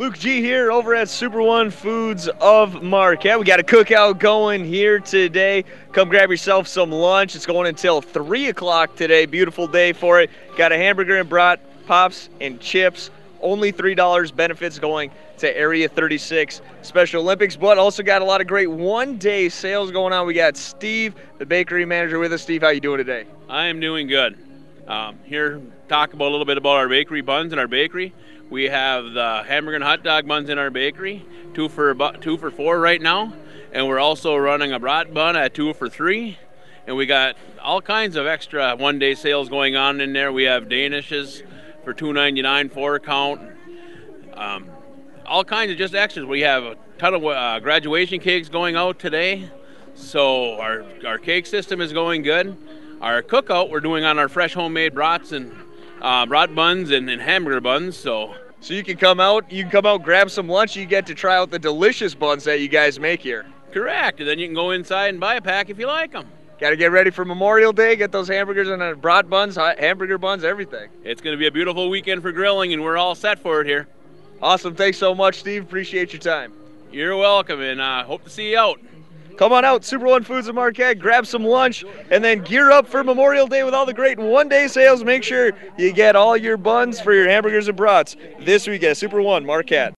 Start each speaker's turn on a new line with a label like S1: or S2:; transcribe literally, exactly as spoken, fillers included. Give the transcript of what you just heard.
S1: Luke G here over at Super One Foods of Marquette. We got a cookout going here today. Come grab yourself some lunch. It's going until three o'clock today. Beautiful day for it. Got a hamburger and brat, pops and chips. Only three dollars. Benefits going to Area thirty-six Special Olympics, but also got a lot of great one-day sales going on. We got Steve, the bakery manager, with us. Steve, how you doing today?
S2: I am doing good. Um, here, talk about a little bit about our bakery buns in our bakery. We have the hamburger and hot dog buns in our bakery, two for two for four right now, and we're also running a brat bun at two for three. And we got all kinds of extra one-day sales going on in there. We have Danishes for two ninety-nine, four count. Um, all kinds of just extras. We have a ton of uh, graduation cakes going out today, so our our cake system is going good. Our cookout we're doing on our fresh homemade brats and uh, brat buns and, and hamburger buns. So.
S1: So you can come out, you can come out, grab some lunch, you get to try out the delicious buns that you guys make here.
S2: Correct, and then you can go inside and buy a pack if you like them.
S1: Got to get ready for Memorial Day, get those hamburgers and uh, brat buns, hot hamburger buns, everything.
S2: It's going to be a beautiful weekend for grilling, and we're all set for it here.
S1: Awesome, thanks so much, Steve. Appreciate your time.
S2: You're welcome, and uh, hope to see you out.
S1: Come on out, Super One Foods of Marquette, grab some lunch, and then gear up for Memorial Day with all the great one-day sales. Make sure you get all your buns for your hamburgers and brats this week at Super One Marquette.